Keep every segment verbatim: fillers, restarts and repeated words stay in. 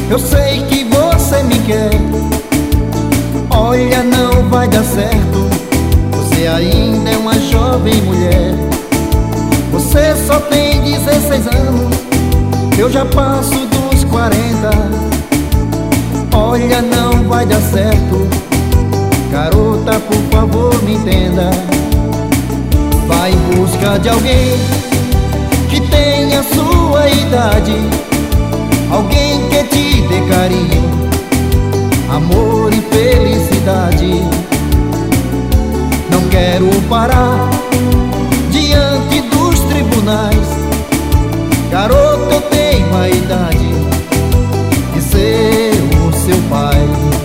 Eu sei que você me quer. Olha, não vai dar certo. Você ainda é uma jovem mulher. Você só tem dezesseis anos, eu já passo dos quarenta. Olha, não vai dar certo. Garota, por favor, me entenda. Vai em busca de alguém que tenha sua idade, alguém que te dê carinho, amor e felicidade. Não quero parar diante dos tribunais. Garota, eu tenho a idade de ser o seu pai.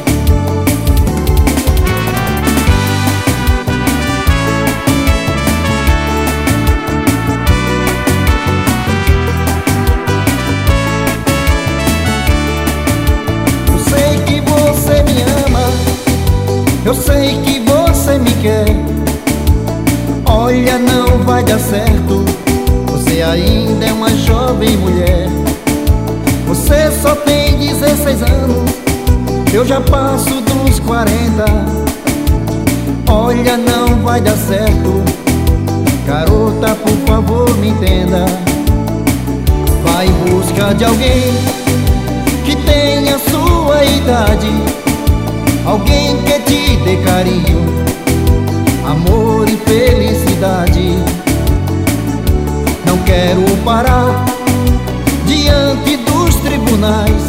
Eu sei que você me quer. Olha, não vai dar certo. Você ainda é uma jovem mulher. Você só tem dezesseis anos, eu já passo dos quarenta. Olha, não vai dar certo. Garota, por favor, me entenda. Vai em busca de alguém que tenha sua idade, alguém que te dê carinho, amor e felicidade. Não quero parar diante dos tribunais.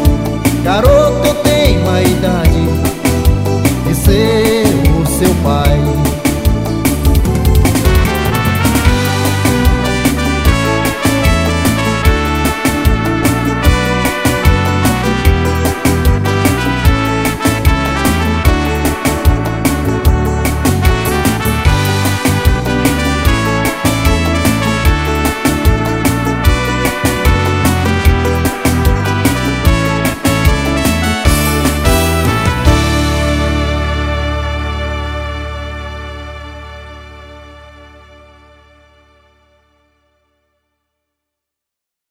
Garota, eu tenho a idade de ser o seu pai.